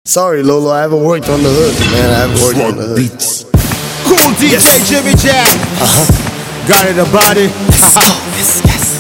Sorry, Lolo, I haven't worked on the hook, man. I haven't worked on the hook. Beats. Cool DJ Jimmy Jam. Got it, a body. Yes.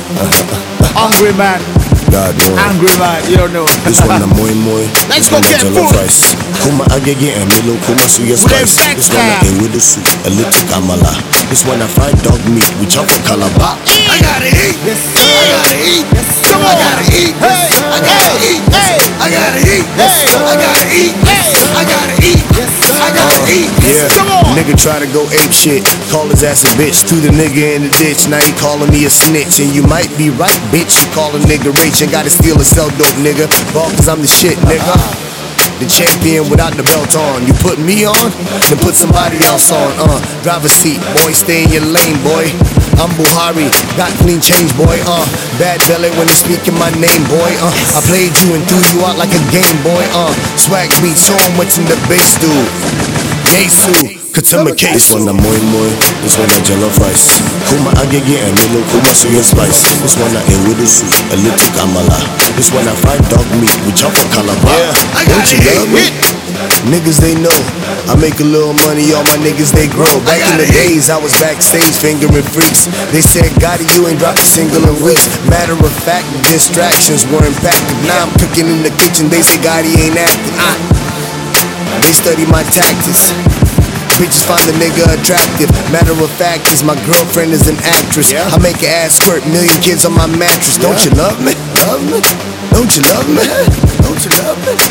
Hungry man. God, no. Angry man. You don't know. This one, moi moi. Let's This go one, get jollof food. rice. Kuma agege and milo, kuma suya With a spice. This one, vector. with the soup, a little kamala. This one, I fried dog meat with chocolate calabar. I gotta eat. Yes, I gotta eat. Come on. I gotta eat. Hey. I gotta eat. Hey. I gotta eat. Hey. I gotta eat. Hey. I gotta eat. I gotta eat. Yeah, Come on. nigga try to go ape shit, call his ass a bitch, threw the nigga in the ditch, now he calling me a snitch. And you might be right, bitch, you call a nigga rich and gotta steal and sell dope, nigga. Ball cause I'm the shit, nigga. The champion without the belt on. You put me on, then put somebody else on. Driver's seat, boy, stay in your lane, boy. I'm Buhari, got clean change, boy. Bad belly when they speaking my name, boy. I played you and threw you out like a game, boy. Swag beat, show 'em what's in the bass, dude. Yesu, Katama case. This one a moi moi, this one a jollof rice. Kuma agege and milo, kuma suya spice. This one a ewedu soup, a little kamala. This one a fried dog meat with chocolate calabar. I Don't gotta you love me? eat. Niggas they know, I make a little money, all my niggas they grow. Back in the gotta eat. days I was backstage fingering freaks. They said, Gotti, you ain't dropped a single in weeks. Matter of fact, distractions were impacted. Now I'm cooking in the kitchen, they say Gotti ain't acting. They study my tactics. Bitches find the nigga attractive. Matter of fact is my girlfriend is an actress. I make her ass squirt, million kids on my mattress. Don't you love me? Love me? Don't you love me? Don't you love me?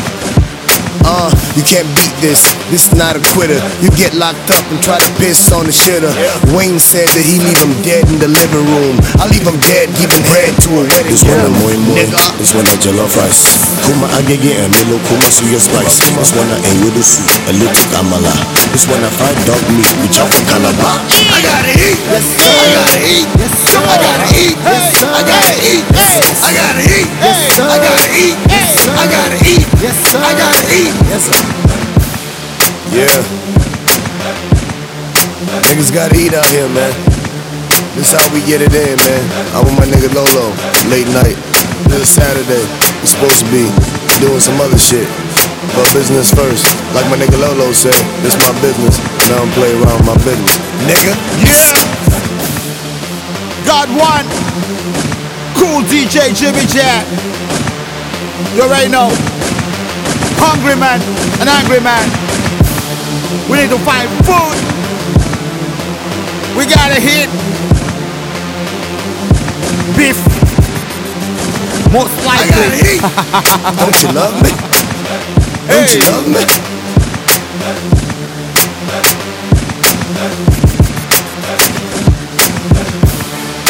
You can't beat this. This is not a quitter. You get locked up and try to piss on the shitter. Wayne said that he leave him dead in the living room. I leave him dead giving head to a wedding. This one a moi moi. This one a jollof rice. Kuma agege and milo, kuma suya spice. This one a ewedu soup, a little kamala. This one a fried dog meat with chocolate calabar. I gotta eat. I gotta eat. I gotta eat. I gotta eat. I gotta eat. I gotta eat. I gotta eat. I gotta eat. Yes, sir. Yeah. Niggas gotta eat out here, man. This how we get it in, man. I'm with my nigga Lolo, late night. This is Saturday. We supposed to be doing some other shit. But business first. Like my nigga Lolo said, this my business. And I don't play around with my business. Nigga. Yeah. God one. Cool DJ Jimmy Jam. You already know. Hungry man, an angry man. We need to find food. We gotta hit beef. Most likely. I gotta eat. Don't you love me? Don't you love me?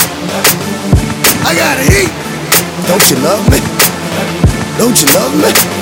I gotta eat. Don't you love me? Don't you love me?